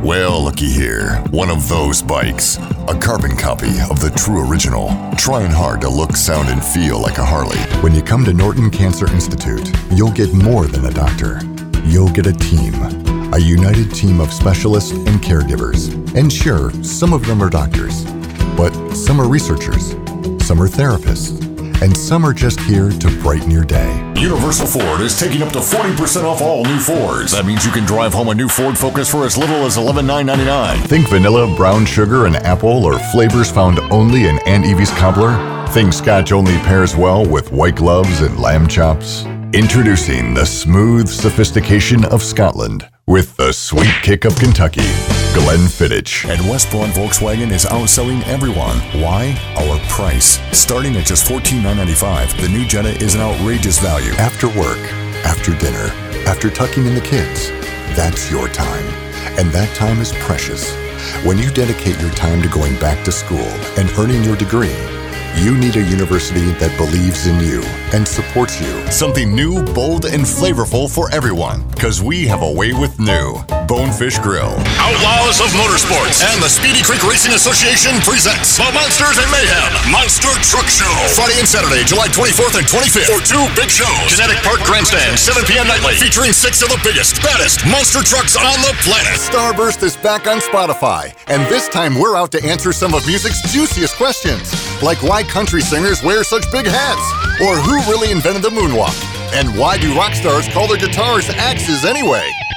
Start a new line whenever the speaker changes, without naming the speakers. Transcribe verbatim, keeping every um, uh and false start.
Well, looky here. One of those bikes. A carbon copy of the true original. Trying hard to look, sound, and feel like a Harley. When you come to Norton Cancer Institute, you'll get more than a doctor. You'll get a team. A united team of specialists and caregivers. And sure, some of them are doctors. But some are researchers. Some are therapists. And some are just here to brighten your day.
Universal Ford is taking up to forty percent off all new Fords. That means you can drive home a new Ford Focus for as little as eleven thousand nine hundred ninety-nine dollars.
Think vanilla, brown sugar, and apple, or flavors found only in Aunt Evie's cobbler? Think scotch only pairs well with white gloves and lamb chops? Introducing the smooth sophistication of Scotland with the sweet kick of Kentucky. Glenfiddich.
And West Braun Volkswagen is outselling everyone. Why? Our price. Starting at just fourteen thousand nine hundred ninety-five dollars, the new Jetta is an outrageous value.
After work, after dinner, after tucking in the kids, that's your time. And that time is precious. When you dedicate your time to going back to school and earning your degree, you need a university that believes in you and supports you.
Something new, bold, and flavorful for everyone. Because we have a way with new. Bonefish Grill.
Outlaws of Motorsports and the Speedy Creek Racing Association presents the Monsters and Mayhem Monster Truck Show. Friday and Saturday, July twenty-fourth and twenty-fifth for two big shows. Kinetic Park Grandstand, seven p.m. nightly, featuring six of the biggest, baddest monster trucks on the planet.
Starburst is back on Spotify. And this time we're out to answer some of music's juiciest questions. Like why country singers wear such big hats? Or who really invented the moonwalk? And why do rock stars call their guitars axes anyway?